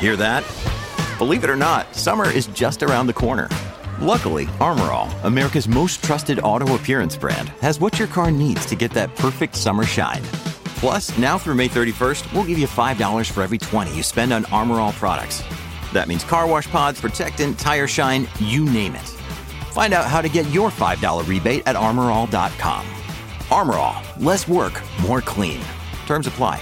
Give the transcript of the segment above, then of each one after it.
Hear that? Believe it or not, summer is just around the corner. Luckily, Armor All, America's most trusted auto appearance brand, has what your car needs to get that perfect summer shine. Plus, now through May 31st, we'll give you $5 for every $20 you spend on Armor All products. That means car wash pods, protectant, tire shine, you name it. Find out how to get your $5 rebate at armorall.com. Armor All, less work, more clean. Terms apply.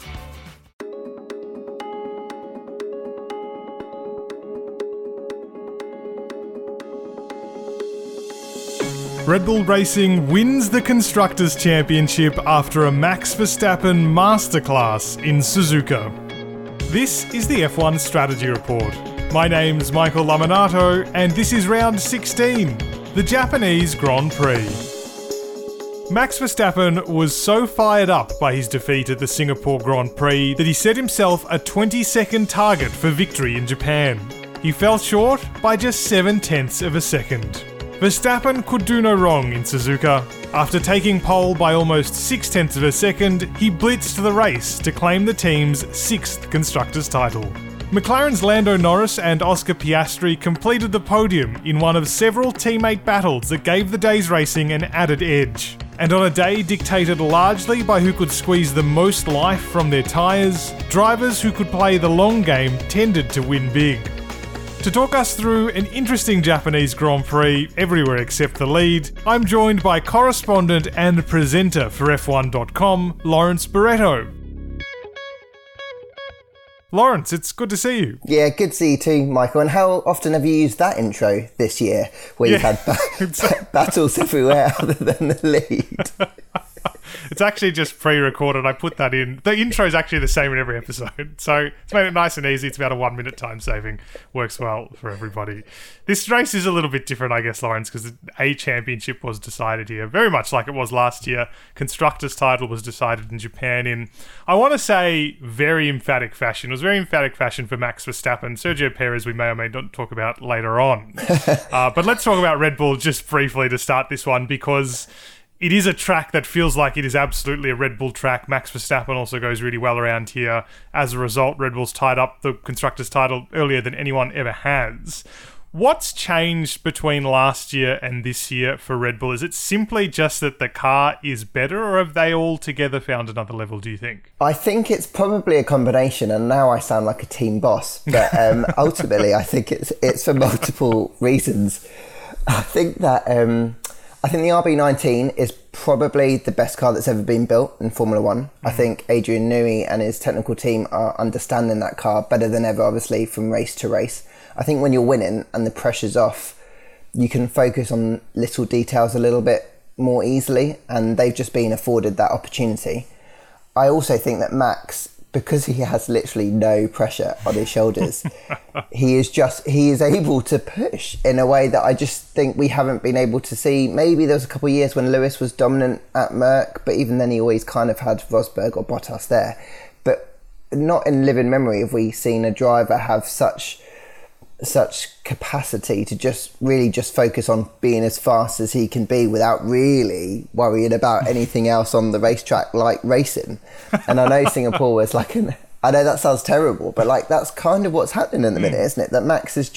Red Bull Racing wins the Constructors' Championship after a Max Verstappen masterclass in Suzuka. This is the F1 Strategy Report. My name's Michael Laminato, and this is round 16, the Japanese Grand Prix. Max Verstappen was so fired up by his defeat at the Singapore Grand Prix that he set himself a 20-second target for victory in Japan. He fell short by just 0.7 of a second. Verstappen could do no wrong in Suzuka. After taking pole by almost 0.6 of a second, he blitzed the race to claim the team's 6th Constructors' title. McLaren's Lando Norris and Oscar Piastri completed the podium in one of several teammate battles that gave the day's racing an added edge. And on a day dictated largely by who could squeeze the most life from their tyres, drivers who could play the long game tended to win big. To talk us through an interesting Japanese Grand Prix everywhere except the lead, I'm joined by correspondent and presenter for F1.com, Lawrence Barretto. Lawrence, it's good to see you. Yeah, good to see you too, Michael. And how often have you used that intro this year, where you've had battles everywhere other than the lead? It's actually just pre-recorded. I put that in. The intro is actually the same in every episode. So it's made it nice and easy. It's about a 1-minute time saving. Works well for everybody. This race is a little bit different, I guess, Lawrence, because a championship was decided here, very much like it was last year. Constructors' title was decided in Japan in, I want to say, very emphatic fashion. It was very emphatic fashion for Max Verstappen. Sergio Perez, we may or may not talk about later on. But let's talk about Red Bull just briefly to start this one, because it is a track that feels like it is absolutely a Red Bull track. Max Verstappen also goes really well around here. As a result, Red Bull's tied up the Constructors' title earlier than anyone ever has. What's changed between last year and this year for Red Bull? Is it simply just that the car is better, or have they all together found another level, do you think? I think it's probably a combination, and now I sound like a team boss. But ultimately, I think it's for multiple reasons. I think that the RB19 is probably the best car that's ever been built in Formula One. I think Adrian Newey and his technical team are understanding that car better than ever, obviously, from race to race. I think when you're winning and the pressure's off, you can focus on little details a little bit more easily, and they've just been afforded that opportunity. I also think that Max, because he has literally no pressure on his shoulders, he is able to push in a way that I just think we haven't been able to see. Maybe there was a couple of years when Lewis was dominant at Merck, but even then he always kind of had Rosberg or Bottas there. But not in living memory have we seen a driver have such capacity to just focus on being as fast as he can be without really worrying about anything else on the racetrack, like racing. And I know Singapore was like I know that sounds terrible, but like that's kind of what's happening in the minute, isn't it? That Max is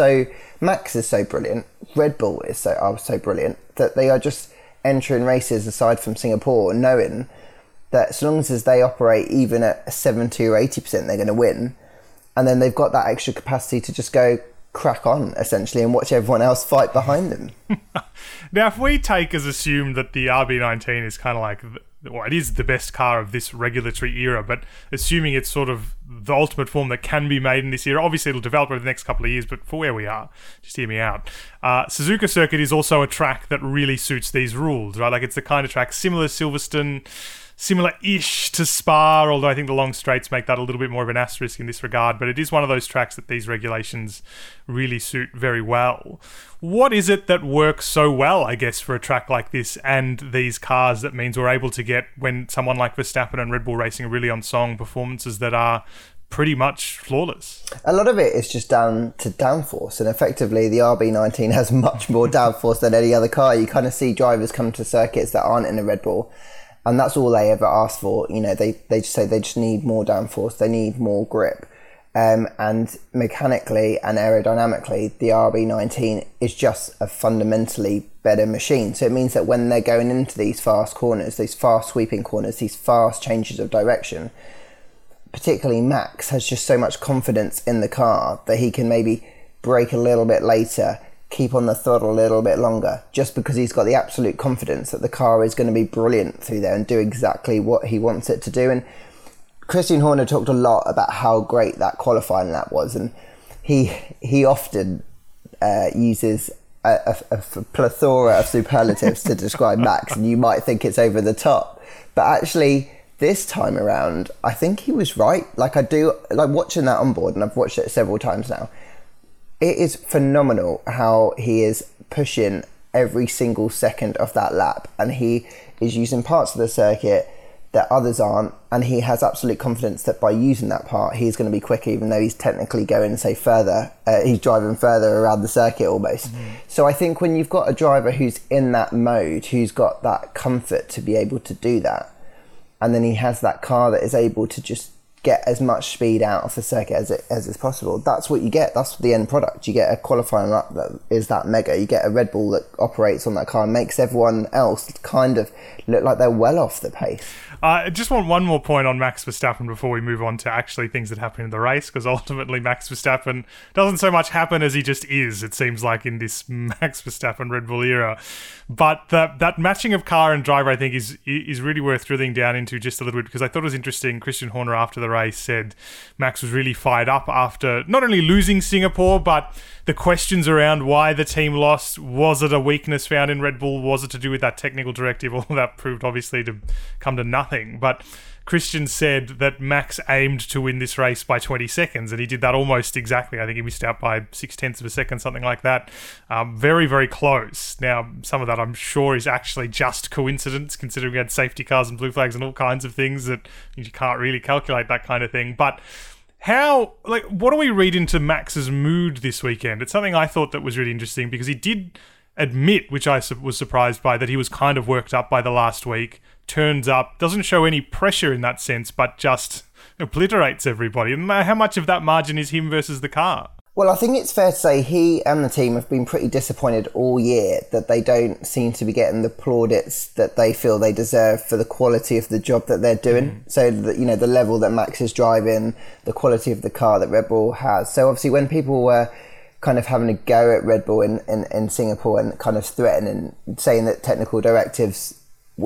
so brilliant. Red Bull is so brilliant that they are just entering races aside from Singapore knowing that as long as they operate even at 70 or 80%, they're going to win. And then they've got that extra capacity to just go crack on, essentially, and watch everyone else fight behind them. Now, if we take as assumed that the RB19 is kind of like, well, it is the best car of this regulatory era, but assuming it's sort of the ultimate form that can be made in this era, obviously it'll develop over the next couple of years, but for where we are, just hear me out. Suzuka Circuit is also a track that really suits these rules, right? Like it's the kind of track similar to Silverstone, similar-ish to Spa, although I think the long straights make that a little bit more of an asterisk in this regard, but it is one of those tracks that these regulations really suit very well. What is it that works so well, I guess, for a track like this and these cars that means we're able to get, when someone like Verstappen and Red Bull Racing are really on song, performances that are pretty much flawless? A lot of it is just down to downforce, and effectively the RB19 has much more downforce than any other car. You kind of see drivers come to circuits that aren't in a Red Bull, and that's all they ever ask for. You know, they just say they just need more downforce, they need more grip. And mechanically and aerodynamically, the RB19 is just a fundamentally better machine. So it means that when they're going into these fast corners, these fast sweeping corners, these fast changes of direction, particularly Max has just so much confidence in the car that he can maybe brake a little bit later, keep on the throttle a little bit longer, just because he's got the absolute confidence that the car is going to be brilliant through there and do exactly what he wants it to do. And Christian Horner talked a lot about how great that qualifying lap was, and he often uses a plethora of superlatives to describe Max, and you might think it's over the top, but actually this time around I think he was right. Like, I do like watching that on board, and I've watched it several times now. It is phenomenal how he is pushing every single second of that lap, and he is using parts of the circuit that others aren't, and he has absolute confidence that by using that part he's going to be quicker, even though he's technically going, say, further, he's driving further around the circuit almost. So I think when you've got a driver who's in that mode, who's got that comfort to be able to do that, and then he has that car that is able to just get as much speed out of the circuit as is possible, that's what you get. That's the end product. You get a qualifying lap that is that mega. You get a Red Bull that operates on that car and makes everyone else kind of look like they're well off the pace. I just want one more point on Max Verstappen before we move on to actually things that happen in the race, because ultimately Max Verstappen doesn't so much happen as he just is, it seems like, in this Max Verstappen Red Bull era. But that matching of car and driver, I think, is really worth drilling down into just a little bit, because I thought it was interesting. Christian Horner, after the race, said Max was really fired up after not only losing Singapore, but the questions around why the team lost. Was it a weakness found in Red Bull? Was it to do with that technical directive? All that proved obviously to come to nothing. But Christian said that Max aimed to win this race by 20 seconds, and he did that almost exactly. I think he missed out by 0.6 of a second, something like that. Very, very close. Now, some of that I'm sure is actually just coincidence, considering we had safety cars and blue flags and all kinds of things that you can't really calculate that kind of thing. But what do we read into Max's mood this weekend? It's something I thought that was really interesting, because he did admit, which I was surprised by, that he was kind of worked up by the last week. Turns up, doesn't show any pressure in that sense, but just obliterates everybody. And how much of that margin is him versus the car? Well, I think it's fair to say he and the team have been pretty disappointed all year that they don't seem to be getting the plaudits that they feel they deserve for the quality of the job that they're doing. So, the level that Max is driving, the quality of the car that Red Bull has. So obviously when people were kind of having a go at Red Bull in Singapore and kind of threatening, saying that technical directives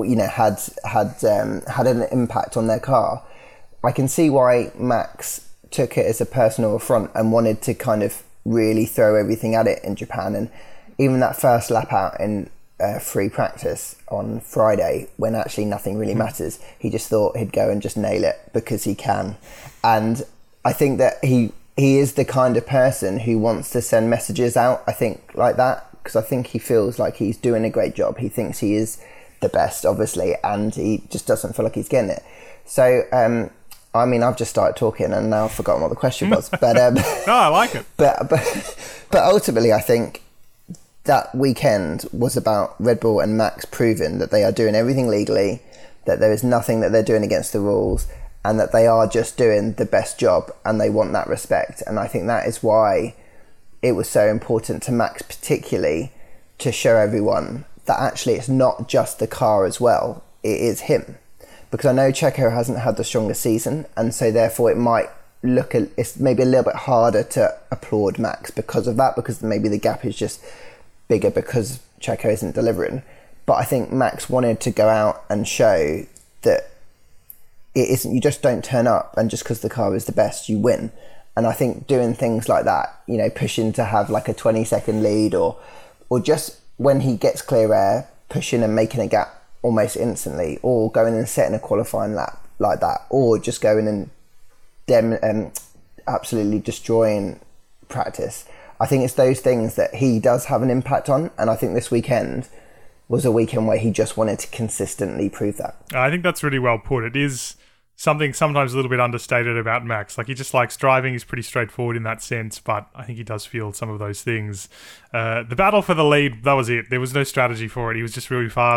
had an impact on their car, I can see why Max took it as a personal affront and wanted to kind of really throw everything at it in Japan. And even that first lap out in free practice on Friday, when actually nothing really matters, he just thought he'd go and just nail it because he can. And I think that he is the kind of person who wants to send messages out, I think, like that, because I think he feels like he's doing a great job. He thinks he is the best, obviously, and he just doesn't feel like he's getting it. So, I've just started talking and now I've forgotten what the question was. But no, I like it. But ultimately, I think that weekend was about Red Bull and Max proving that they are doing everything legally, that there is nothing that they're doing against the rules, and that they are just doing the best job, and they want that respect. And I think that is why it was so important to Max particularly to show everyone that actually it's not just the car as well, it is him. Because I know Checo hasn't had the strongest season, and so therefore it might look, it's maybe a little bit harder to applaud Max because of that, because maybe the gap is just bigger because Checo isn't delivering. But I think Max wanted to go out and show that it isn't, you just don't turn up and just because the car is the best, you win. And I think doing things like that, pushing to have like a 20-second lead, or just when he gets clear air, pushing and making a gap almost instantly, or going and setting a qualifying lap like that, or just going and absolutely destroying practice. I think it's those things that he does have an impact on, and I think this weekend was a weekend where he just wanted to consistently prove that. I think that's really well put. It is something sometimes a little bit understated about Max. Like, he just likes driving. He's pretty straightforward in that sense, but I think he does feel some of those things. The battle for the lead, that was it. There was no strategy for it. He was just really fast.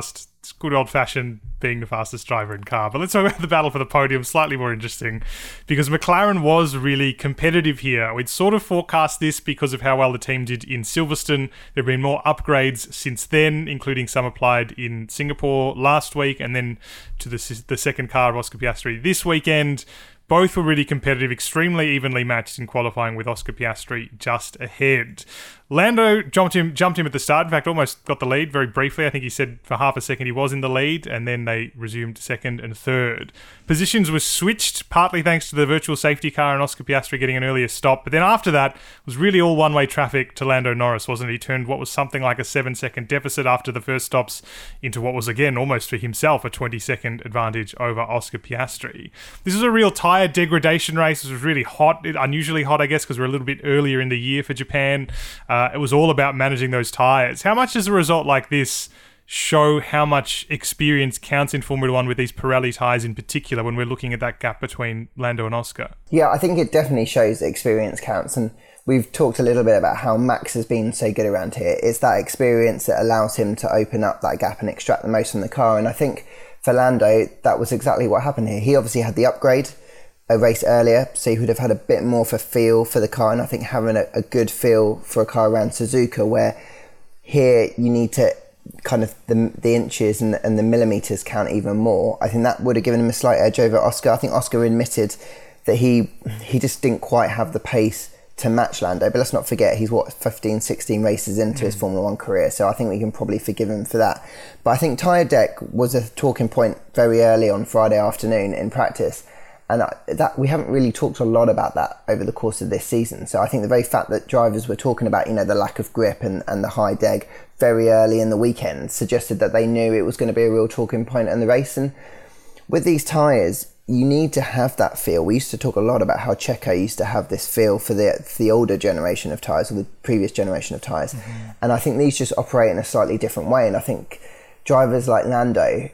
It's good old-fashioned being the fastest driver in car. But let's talk about the battle for the podium, slightly more interesting, because McLaren was really competitive here. We'd sort of forecast this because of how well the team did in Silverstone. There have been more upgrades since then, including some applied in Singapore last week, and then to the second car of Oscar Piastri this weekend. Both were really competitive, extremely evenly matched in qualifying, with Oscar Piastri just ahead. Lando jumped him at the start. In fact, almost got the lead very briefly. I think he said for half a second he was in the lead, and then they resumed second and third. Positions were switched, partly thanks to the virtual safety car and Oscar Piastri getting an earlier stop. But then after that, it was really all one-way traffic to Lando Norris, wasn't it? He turned what was something like a 7-second deficit after the first stops into what was, again, almost for himself, a 20-second advantage over Oscar Piastri. This was a real tyre degradation race. It was really hot, unusually hot, I guess, because we're a little bit earlier in the year for Japan. It was all about managing those tyres. How much does a result like this show how much experience counts in Formula One with these Pirelli tyres in particular when we're looking at that gap between Lando and Oscar? Yeah, I think it definitely shows that experience counts. And we've talked a little bit about how Max has been so good around here. It's that experience that allows him to open up that gap and extract the most from the car. And I think for Lando, that was exactly what happened here. He obviously had the upgrade a race earlier, so he would have had a bit more of a feel for the car, and I think having a good feel for a car around Suzuka, where here you need to kind of the inches and the millimetres count even more. I think that would have given him a slight edge over Oscar. I think Oscar admitted that he just didn't quite have the pace to match Lando, but let's not forget he's 15-16 races into his Formula One career, so I think we can probably forgive him for that. But I think tyre deck was a talking point very early on Friday afternoon in practice. And that we haven't really talked a lot about that over the course of this season. So I think the very fact that drivers were talking about, the lack of grip and the high deg very early in the weekend suggested that they knew it was going to be a real talking point in the race. And with these tyres, you need to have that feel. We used to talk a lot about how Checo used to have this feel for the older generation of tyres, or the previous generation of tyres. Mm-hmm. And I think these just operate in a slightly different way. And I think drivers like Lando,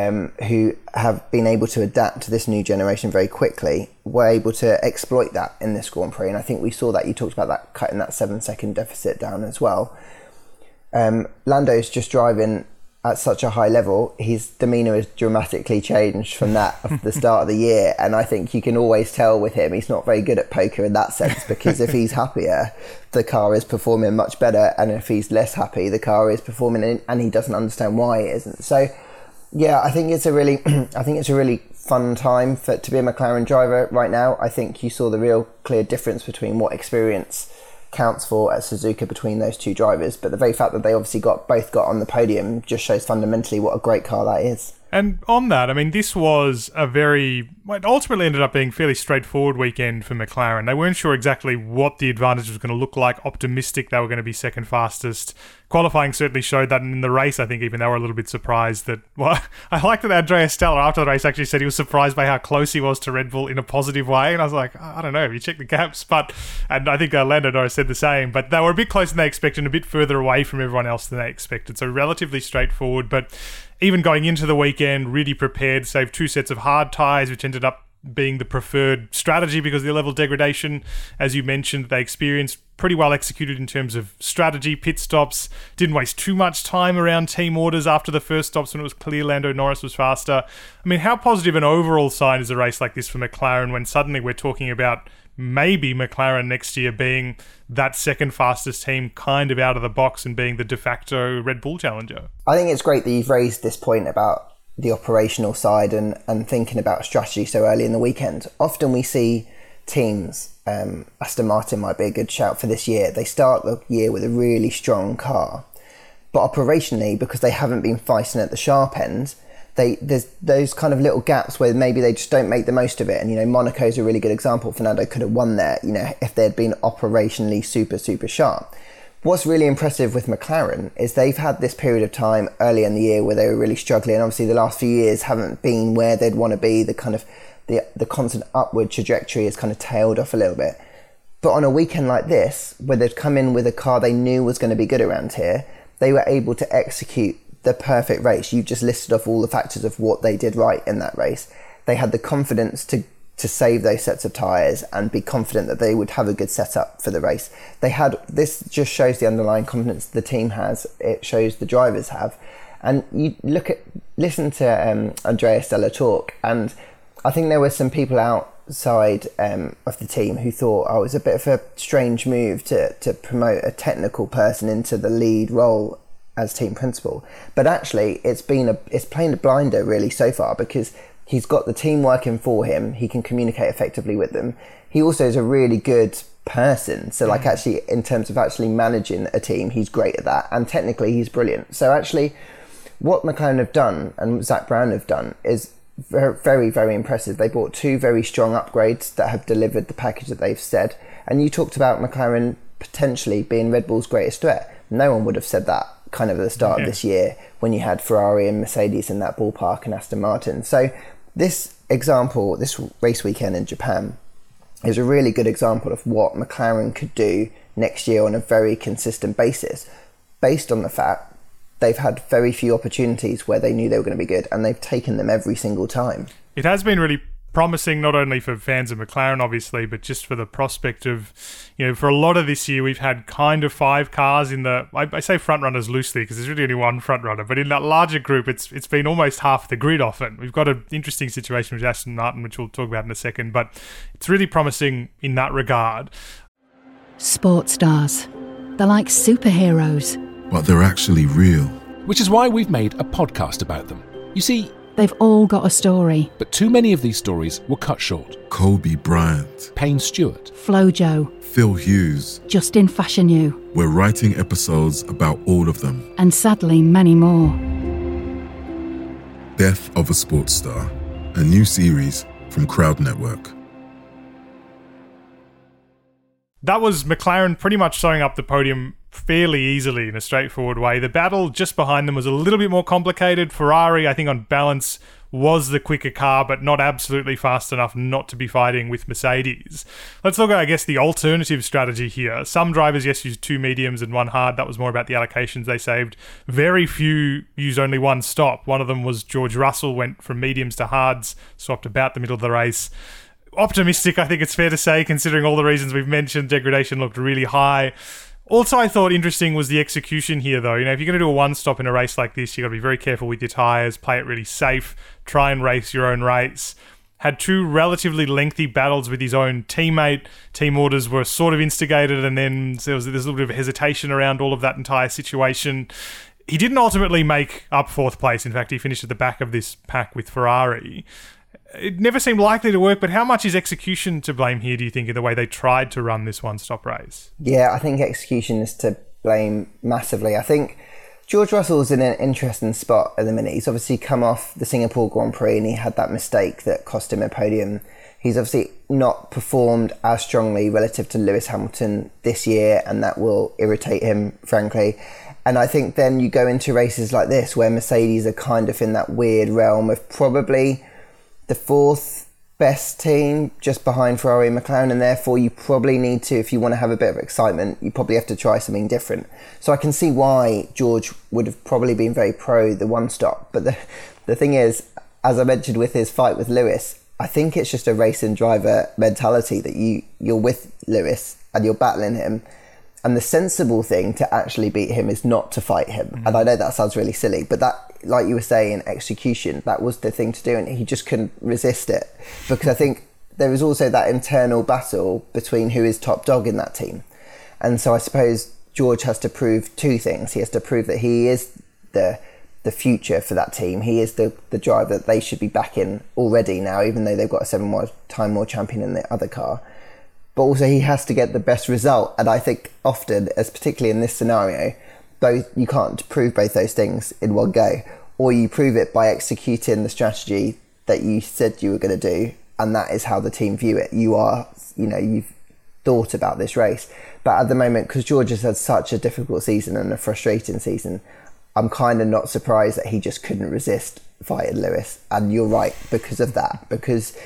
who have been able to adapt to this new generation very quickly, were able to exploit that in this Grand Prix. And I think we saw that. You talked about that, cutting that 7-second deficit down as well. Lando's just driving at such a high level. His demeanour has dramatically changed from that of the start of the year. And I think you can always tell with him, he's not very good at poker in that sense, because if he's happier, the car is performing much better. And if he's less happy, the car is performing, and he doesn't understand why it isn't. So, yeah, I think it's a really fun time to be a McLaren driver right now. I think you saw the real clear difference between what experience counts for at Suzuka between those two drivers. But the very fact that they obviously both got on the podium just shows fundamentally what a great car that is. And on that, I mean, this was it ultimately ended up being a fairly straightforward weekend for McLaren. They weren't sure exactly what the advantage was going to look like, optimistic they were going to be second fastest. Qualifying certainly showed that, and in the race, I think even they were a little bit surprised that, well, I liked that Andrea Stella after the race actually said he was surprised by how close he was to Red Bull in a positive way, and I was like, I don't know, if you check the gaps, and I think Lando Norris said the same, but they were a bit closer than they expected and a bit further away from everyone else than they expected, so relatively straightforward, but even going into the weekend, really prepared, saved 2 sets of hard tyres, which ended up being the preferred strategy because of the level of degradation. As you mentioned, they experienced pretty well executed in terms of strategy, pit stops, didn't waste too much time around team orders after the first stops when it was clear Lando Norris was faster. I mean, how positive an overall sign is a race like this for McLaren when suddenly we're talking about maybe McLaren next year being that second fastest team kind of out of the box and being the de facto Red Bull challenger? I think it's great that you've raised this point about the operational side and thinking about strategy so early in the weekend. Often we see teams, Aston Martin might be a good shout for this year, they start the year with a really strong car, but operationally, because they haven't been fighting at the sharp end, there's those kind of little gaps where maybe they just don't make the most of it. And, Monaco's a really good example. Fernando could have won there, if they'd been operationally super, super sharp. What's really impressive with McLaren is they've had this period of time early in the year where they were really struggling. Obviously, the last few years haven't been where they'd want to be. The kind of the constant upward trajectory has kind of tailed off a little bit. But on a weekend like this, where they'd come in with a car they knew was going to be good around here, they were able to execute the perfect race. You've just listed off all the factors of what they did right in that race. They had the confidence to save those sets of tyres and be confident that they would have a good setup for the race. This just shows the underlying confidence the team has. It shows the drivers have. And you listen to Andrea Stella talk, and I think there were some people outside of the team who thought, it was a bit of a strange move to promote a technical person into the lead role as team principal. But actually, it's playing a blinder really so far, because he's got the team working for him. He can communicate effectively with them. He also is a really good person. So like actually in terms of actually managing a team, he's great at that. And technically he's brilliant. So actually what McLaren have done and Zak Brown have done is very, very, very impressive. They bought 2 very strong upgrades that have delivered the package that they've said. And you talked about McLaren potentially being Red Bull's greatest threat. No one would have said that kind of at the start of this year when you had Ferrari and Mercedes in that ballpark and Aston Martin. So this race weekend in Japan is a really good example of what McLaren could do next year on a very consistent basis, based on the fact they've had very few opportunities where they knew they were going to be good, and they've taken them every single time. It has been really promising, not only for fans of McLaren, obviously, but just for the prospect of, for a lot of this year, we've had kind of 5 cars in the, I say front runners loosely because there's really only one front runner, but in that larger group, it's been almost half the grid often. We've got an interesting situation with Aston Martin, which we'll talk about in a second, but it's really promising in that regard. Sports stars. They're like superheroes. But they're actually real. Which is why we've made a podcast about them. You see, they've all got a story. But too many of these stories were cut short. Kobe Bryant, Payne Stewart, Flojo, Phil Hughes, Justin Fashanu. We're writing episodes about all of them. And sadly, many more. Death of a Sports Star, a new series from Crowd Network. That was McLaren pretty much showing up the podium fairly easily in a straightforward way. The battle just behind them was a little bit more complicated. Ferrari, I think on balance, was the quicker car, but not absolutely fast enough not to be fighting with Mercedes. Let's look at, I guess, the alternative strategy here. Some drivers, yes, used 2 mediums and 1 hard. That was more about the allocations they saved. Very few used only 1 stop. One of them was George Russell, went from mediums to hards, swapped about the middle of the race. Optimistic, I think it's fair to say, considering all the reasons we've mentioned. Degradation looked really high. Also, I thought interesting was the execution here, though. If you're going to do a 1-stop in a race like this, you've got to be very careful with your tyres, play it really safe, try and race your own race. Had 2 relatively lengthy battles with his own teammate. Team orders were sort of instigated, and then there's a little bit of hesitation around all of that entire situation. He didn't ultimately make up 4th place. In fact, he finished at the back of this pack with Ferrari. It never seemed likely to work, but how much is execution to blame here, do you think, in the way they tried to run this 1-stop race? Yeah, I think execution is to blame massively. I think George Russell's in an interesting spot at the minute. He's obviously come off the Singapore Grand Prix and he had that mistake that cost him a podium. He's obviously not performed as strongly relative to Lewis Hamilton this year, and that will irritate him, frankly. And I think then you go into races like this where Mercedes are kind of in that weird realm of probably the 4th best team just behind Ferrari and McLaren, and therefore you probably need to, if you want to have a bit of excitement, you probably have to try something different. So I can see why George would have probably been very pro the 1-stop, but the thing is, as I mentioned with his fight with Lewis, I think it's just a racing driver mentality that you're with Lewis and you're battling him, and the sensible thing to actually beat him is not to fight him. Mm-hmm. And I know that sounds really silly, but that, like you were saying, execution, that was the thing to do, and he just couldn't resist it. Because I think there is also that internal battle between who is top dog in that team. And so I suppose George has to prove 2 things. He has to prove that he is the future for that team. He is the driver that they should be backing already now, even though they've got a 7-time world champion in the other car. But also he has to get the best result. And I think often, as particularly in this scenario, you can't prove both those things in one go, or you prove it by executing the strategy that you said you were going to do, and that is how the team view it. You've thought about this race. But at the moment, because George has had such a difficult season and a frustrating season, I'm kind of not surprised that he just couldn't resist fighting Lewis. And you're right because of that, because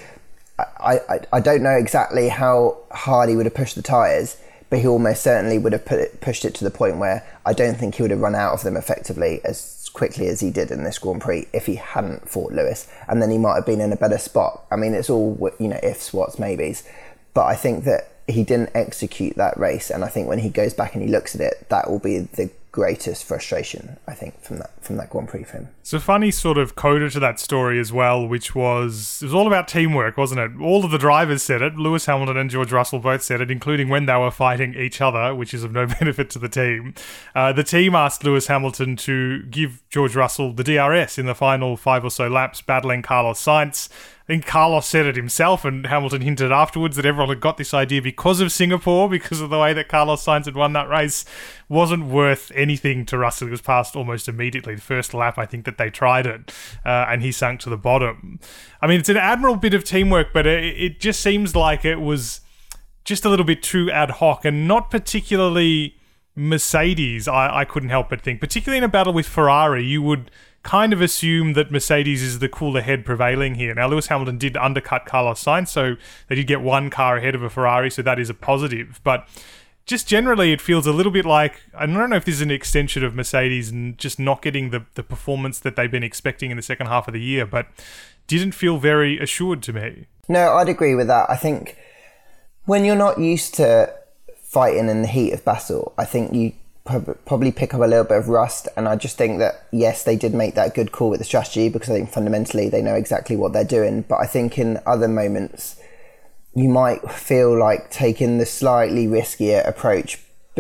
I don't know exactly how hard he would have pushed the tyres, but he almost certainly would have pushed it to the point where I don't think he would have run out of them effectively as quickly as he did in this Grand Prix if he hadn't fought Lewis, and then he might have been in a better spot. I mean, it's all, ifs, whats, maybes, but I think that he didn't execute that race, and I think when he goes back and he looks at it, that will be greatest frustration, I think, from that Grand Prix for him. It's a funny sort of coda to that story as well, which was, it was all about teamwork, wasn't it? All of the drivers said it. Lewis Hamilton and George Russell both said it, including when they were fighting each other, which is of no benefit to the team. The team asked Lewis Hamilton to give George Russell the DRS in the final 5 or so laps, battling Carlos Sainz. I think Carlos said it himself, and Hamilton hinted afterwards that everyone had got this idea because of Singapore, because of the way that Carlos Sainz had won that race. Wasn't worth anything to Russell. It was passed almost immediately. The first lap, I think, that they tried it, and he sank to the bottom. I mean, it's an admirable bit of teamwork, but it just seems like it was just a little bit too ad hoc and not particularly Mercedes, I couldn't help but think. Particularly in a battle with Ferrari, you would kind of assume that Mercedes is the cooler head prevailing here. Now, Lewis Hamilton did undercut Carlos Sainz, so they did get one car ahead of a Ferrari, so that is a positive. But just generally, it feels a little bit like, I don't know if this is an extension of Mercedes and just not getting the performance that they've been expecting in the second half of the year, but didn't feel very assured to me. No, I'd agree with that. I think when you're not used to fighting in the heat of battle, I think you probably pick up a little bit of rust, and I just think that, yes, they did make that good call with the strategy, because I think fundamentally they know exactly what they're doing, but I think in other moments you might feel like taking the slightly riskier approach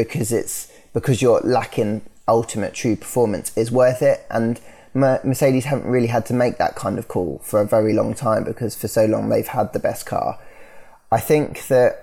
because you're lacking ultimate true performance is worth it, and Mercedes haven't really had to make that kind of call for a very long time, because for so long they've had the best car. I think that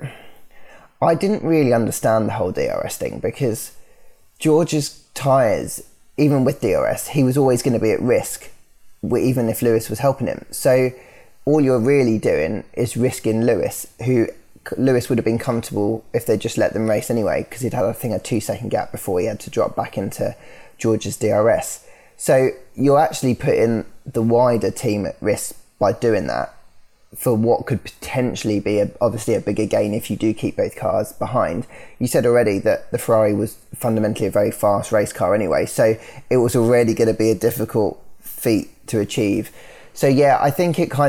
I didn't really understand the whole DRS thing, because George's tyres, even with DRS, he was always going to be at risk, even if Lewis was helping him. So all you're really doing is risking Lewis, who Lewis would have been comfortable if they just let them race anyway, because he'd had, I think, a 2-second gap before he had to drop back into George's DRS. So you're actually putting the wider team at risk by doing that for what could potentially be obviously a bigger gain if you do keep both cars behind. You said already that the Ferrari was fundamentally a very fast race car anyway, so it was already going to be a difficult feat to achieve. So yeah, I think it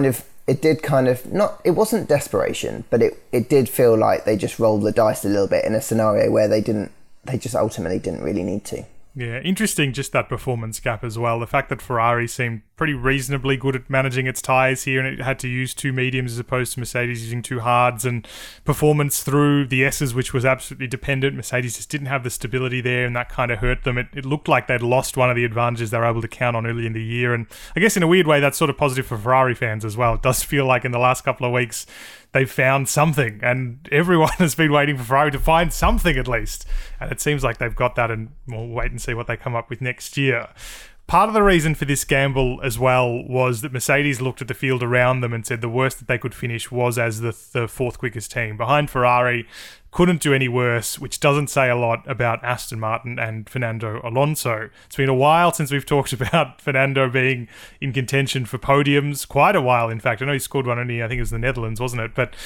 wasn't desperation, but it did feel like they just rolled the dice a little bit in a scenario where they just ultimately didn't really need to. Yeah, interesting, just that performance gap as well. The fact that Ferrari seemed pretty reasonably good at managing its tyres here, and it had to use 2 mediums as opposed to Mercedes using 2 hards, and performance through the S's, which was absolutely dependent. Mercedes just didn't have the stability there, and that kind of hurt them. It looked like they'd lost one of the advantages they were able to count on early in the year, and I guess in a weird way that's sort of positive for Ferrari fans as well. It does feel like in the last couple of weeks they've found something, and everyone has been waiting for Ferrari to find something at least, and it seems like they've got that, and we'll wait and see what they come up with next year. Part of the reason for this gamble as well was that Mercedes looked at the field around them and said the worst that they could finish was as the 4th quickest team. Behind Ferrari, couldn't do any worse, which doesn't say a lot about Aston Martin and Fernando Alonso. It's been a while since we've talked about Fernando being in contention for podiums. Quite a while, in fact. I know he scored one only, I think it was the Netherlands, wasn't it? But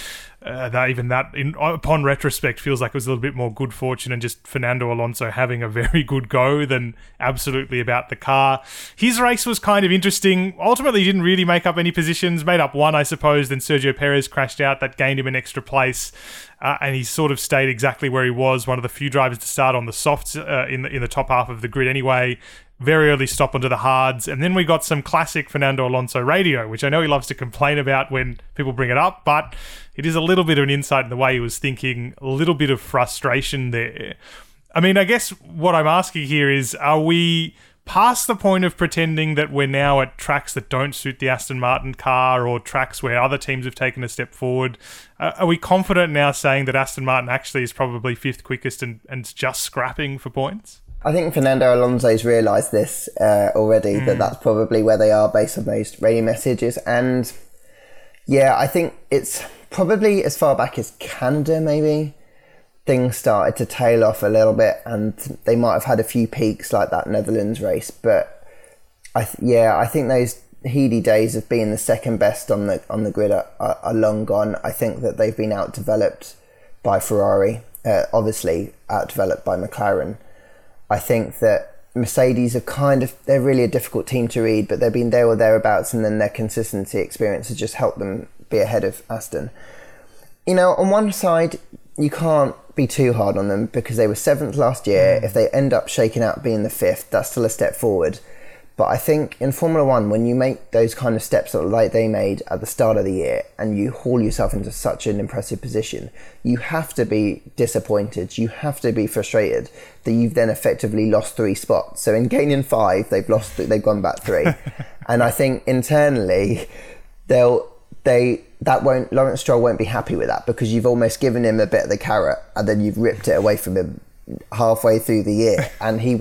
upon retrospect, feels like it was a little bit more good fortune and just Fernando Alonso having a very good go than absolutely about the car. His race was kind of interesting. Ultimately, he didn't really make up any positions. Made up one, I suppose. Then Sergio Perez crashed out. That gained him an extra place. And he sort of stayed exactly where he was. One of the few drivers to start on the softs in the top half of the grid anyway. Very early stop onto the hards. And then we got some classic Fernando Alonso radio, which I know he loves to complain about when people bring it up, but it is a little bit of an insight in the way he was thinking, a little bit of frustration there. I mean, I guess what I'm asking here is, are we past the point of pretending that we're now at tracks that don't suit the Aston Martin car, or tracks where other teams have taken a step forward? Are we confident now saying that Aston Martin actually is probably 5th quickest and just scrapping for points? I think Fernando Alonso's realised this already, that that's probably where they are based on those radio messages. And yeah, I think it's probably as far back as Canada, maybe, things started to tail off a little bit, and they might have had a few peaks like that Netherlands race. But I think those heady days of being the second best on the grid are long gone. I think that they've been outdeveloped by Ferrari, obviously outdeveloped by McLaren. I think that Mercedes they're really a difficult team to read, but they've been there or thereabouts, and then their consistency experience has just helped them be ahead of Aston. You know, on one side, you can't be too hard on them because they were 7th last year. If they end up shaking out being the 5th, that's still a step forward. But I think in Formula One, when you make those kind of steps like they made at the start of the year and you haul yourself into such an impressive position, you have to be disappointed. You have to be frustrated that you've then effectively lost 3 spots. So in gaining 5, they've gone back 3. And I think internally, Lawrence Stroll won't be happy with that because you've almost given him a bit of the carrot and then you've ripped it away from him halfway through the year, and he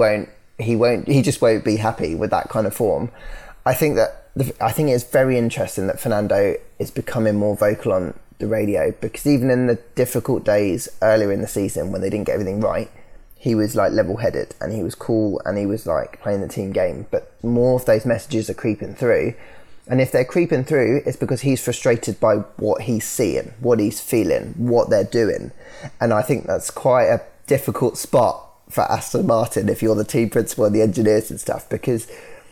just won't be happy with that kind of form. I think it's very interesting that Fernando is becoming more vocal on the radio, because even in the difficult days earlier in the season when they didn't get everything right, he was like level-headed and he was cool and he was like playing the team game. But more of those messages are creeping through. And if they're creeping through, it's because he's frustrated by what he's seeing, what he's feeling, what they're doing. And I think that's quite a difficult spot for Aston Martin if you're the team principal and the engineers and stuff, because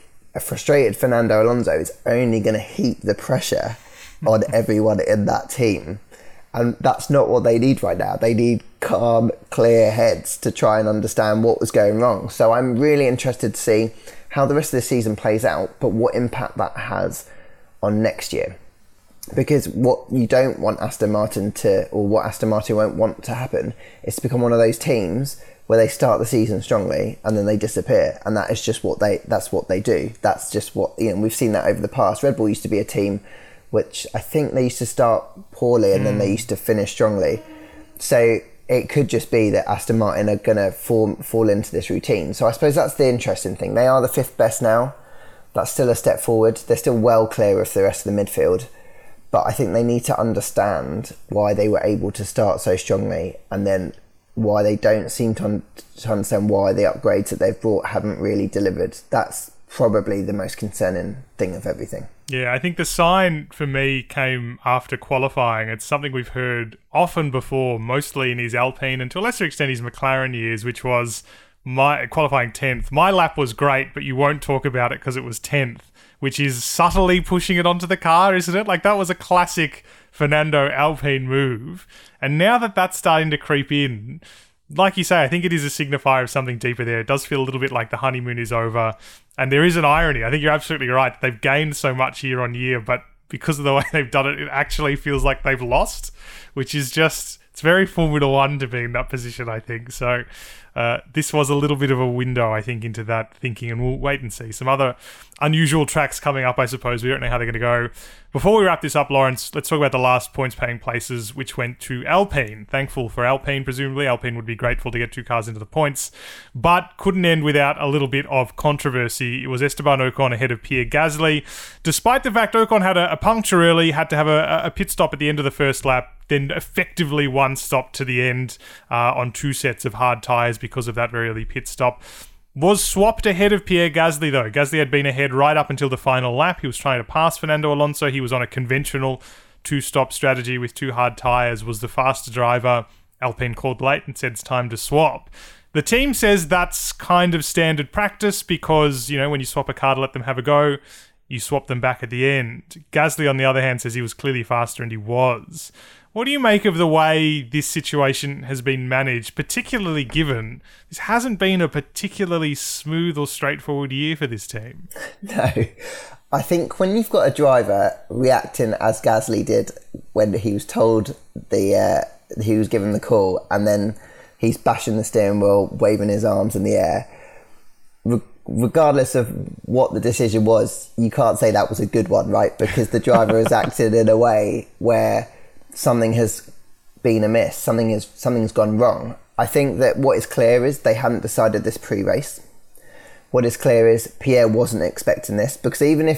a frustrated Fernando Alonso is only going to heap the pressure on everyone in that team. And that's not what they need right now. They need calm, clear heads to try and understand what was going wrong. So I'm really interested to see how the rest of the season plays out, but what impact that has on next year. Because what you don't want Aston Martin to, or what Aston Martin won't want to happen, is to become one of those teams where they start the season strongly and then they disappear. And that is just that's what they do. That's just what, we've seen that over the past. Red Bull used to be a team which I think they used to start poorly and then they used to finish strongly. So it could just be that Aston Martin are going to fall into this routine. So I suppose that's the interesting thing. They are the 5th best now. That's still a step forward. They're still well clear of the rest of the midfield. But I think they need to understand why they were able to start so strongly, and then why they don't seem to understand why the upgrades that they've brought haven't really delivered. That's probably the most concerning thing of everything. Yeah, I think the sign for me came after qualifying. It's something we've heard often before, mostly in his Alpine and to a lesser extent his McLaren years, which was my qualifying 10th. My lap was great, but you won't talk about it because it was 10th, which is subtly pushing it onto the car, isn't it? Like, that was a classic Fernando Alpine move. And now that that's starting to creep in, like you say, I think it is a signifier of something deeper there. It does feel a little bit like the honeymoon is over. And there is an irony. I think you're absolutely right. They've gained so much year on year, but because of the way they've done it, it actually feels like they've lost, which is just, it's very Formula One to be in that position, I think. So this was a little bit of a window, I think, into that thinking, and we'll wait and see. Some other unusual tracks coming up, I suppose. We don't know how they're going to go. Before we wrap this up, Lawrence, let's talk about the last points-paying places, which went to Alpine. Thankful for Alpine, presumably. Alpine would be grateful to get 2 cars into the points, but couldn't end without a little bit of controversy. It was Esteban Ocon ahead of Pierre Gasly. Despite the fact Ocon had a puncture early, had to have a pit stop at the end of the first lap, then effectively 1 stop to the end on 2 sets of hard tyres because of that very early pit stop. Was swapped ahead of Pierre Gasly, though. Gasly had been ahead right up until the final lap. He was trying to pass Fernando Alonso. He was on a conventional 2-stop strategy with 2 hard tyres, was the faster driver. Alpine called late and said it's time to swap. The team says that's kind of standard practice because, when you swap a car to let them have a go, you swap them back at the end. Gasly, on the other hand, says he was clearly faster, and he was. What do you make of the way this situation has been managed, particularly given this hasn't been a particularly smooth or straightforward year for this team? No. I think when you've got a driver reacting as Gasly did when he was told he was given the call, and then he's bashing the steering wheel, waving his arms in the air, regardless of what the decision was, you can't say that was a good one, right? Because the driver has acted in a way where something has been amiss, something's gone wrong. I think that what is clear is they hadn't decided this pre-race. What is clear is Pierre wasn't expecting this, because even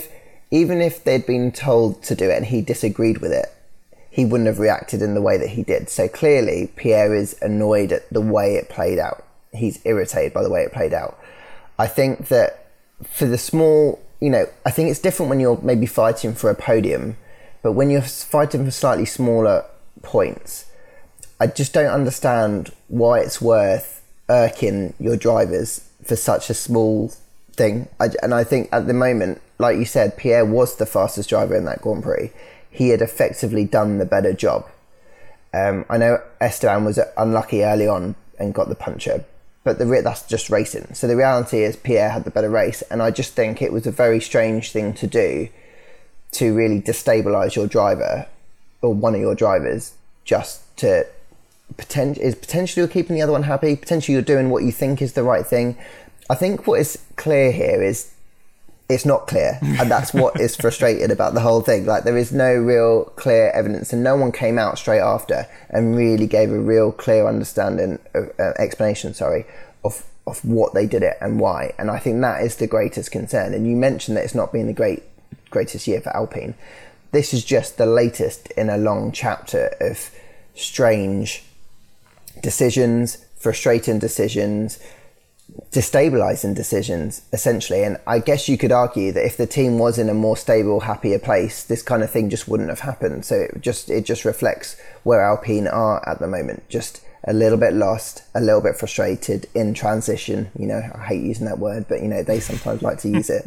if they'd been told to do it and he disagreed with it, he wouldn't have reacted in the way that he did. So clearly Pierre is annoyed at the way it played out. He's irritated by the way it played out. I think that for the small, I think it's different when you're maybe fighting for a podium, but when you're fighting for slightly smaller points, I just don't understand why it's worth irking your drivers for such a small thing. And I think at the moment, like you said, Pierre was the fastest driver in that Grand Prix. He had effectively done the better job. I know Esteban was unlucky early on and got the puncher, but that's just racing. So the reality is Pierre had the better race, and I just think it was a very strange thing to do, to really destabilise your driver or one of your drivers, just to potentially you're keeping the other one happy, potentially you're doing what you think is the right thing. I think what is clear here is it's not clear, and that's what is frustrating about the whole thing. Like, there is no real clear evidence, and no one came out straight after and really gave a real clear understanding explanation of what they did it and why. And I think that is the greatest concern. And you mentioned that it's not been the greatest year for Alpine. This is just the latest in a long chapter of strange decisions, frustrating decisions, destabilizing decisions, essentially. And I guess you could argue that if the team was in a more stable, happier place, this kind of thing just wouldn't have happened. So it just reflects where Alpine are at the moment, just a little bit lost, a little bit frustrated, in transition. You know, I hate using that word, but you know, they sometimes like to use it.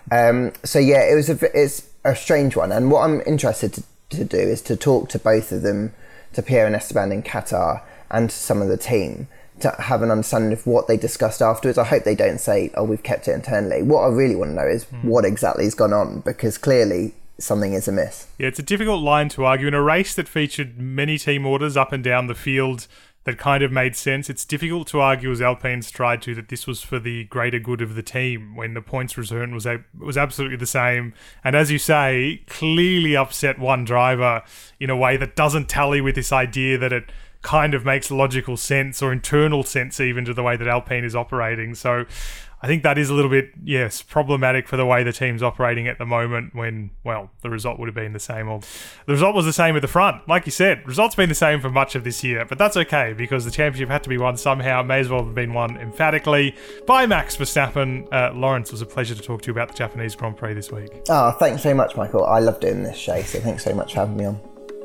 So yeah, it's a strange one. And what I'm interested to do is to talk to both of them, to Pierre and Esteban in Qatar, and to some of the team, to have an understanding of what they discussed afterwards. I hope they don't say, oh, we've kept it internally. What I really want to know is what exactly has gone on, because clearly something is amiss. Yeah, it's a difficult line to argue. In a race that featured many team orders up and down the field that kind of made sense, it's difficult to argue, as Alpine's tried to, that this was for the greater good of the team when the points return was absolutely the same. And as you say, clearly upset one driver in a way that doesn't tally with this idea that it kind of makes logical sense, or internal sense even, to the way that Alpine is operating. So I think that is a little bit, yes, problematic for the way the team's operating at the moment, when, well, the result would have been the same. Or the result was the same at the front. Like you said, result's been the same for much of this year, but that's okay, because the championship had to be won somehow. May as well have been won emphatically by Max Verstappen. Lawrence, it was a pleasure to talk to you about the Japanese Grand Prix this week. Oh, thanks very much, Michael. I love doing this, Shay, so thanks so much for having me on.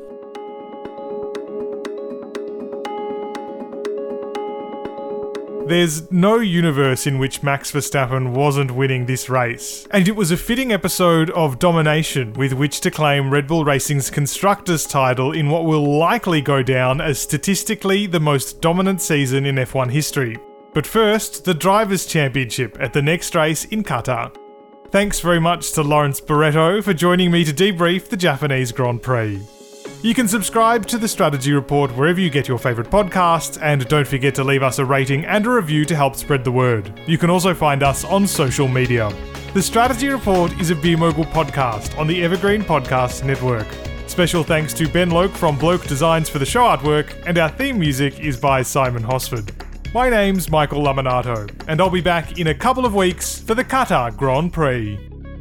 There's no universe in which Max Verstappen wasn't winning this race, and it was a fitting episode of domination with which to claim Red Bull Racing's Constructors' title in what will likely go down as statistically the most dominant season in F1 history. But first, the Drivers' Championship at the next race in Qatar. Thanks very much to Lawrence Barretto for joining me to debrief the Japanese Grand Prix. You can subscribe to The Strategy Report wherever you get your favourite podcasts, and don't forget to leave us a rating and a review to help spread the word. You can also find us on social media. The Strategy Report is a Beer Mogul podcast on the Evergreen Podcast Network. Special thanks to Ben Loke from Bloke Designs for the show artwork, and our theme music is by Simon Hosford. My name's Michael Laminato, and I'll be back in a couple of weeks for the Qatar Grand Prix.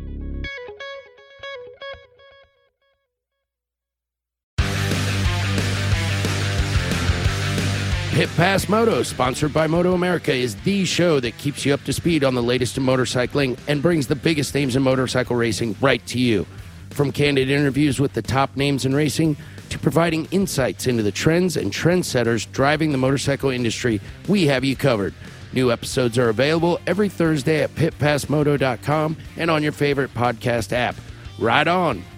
Pit Pass Moto, sponsored by Moto America, is the show that keeps you up to speed on the latest in motorcycling and brings the biggest names in motorcycle racing right to you. From candid interviews with the top names in racing to providing insights into the trends and trendsetters driving the motorcycle industry, we have you covered. New episodes are available every Thursday at pitpassmoto.com and on your favorite podcast app. Ride on!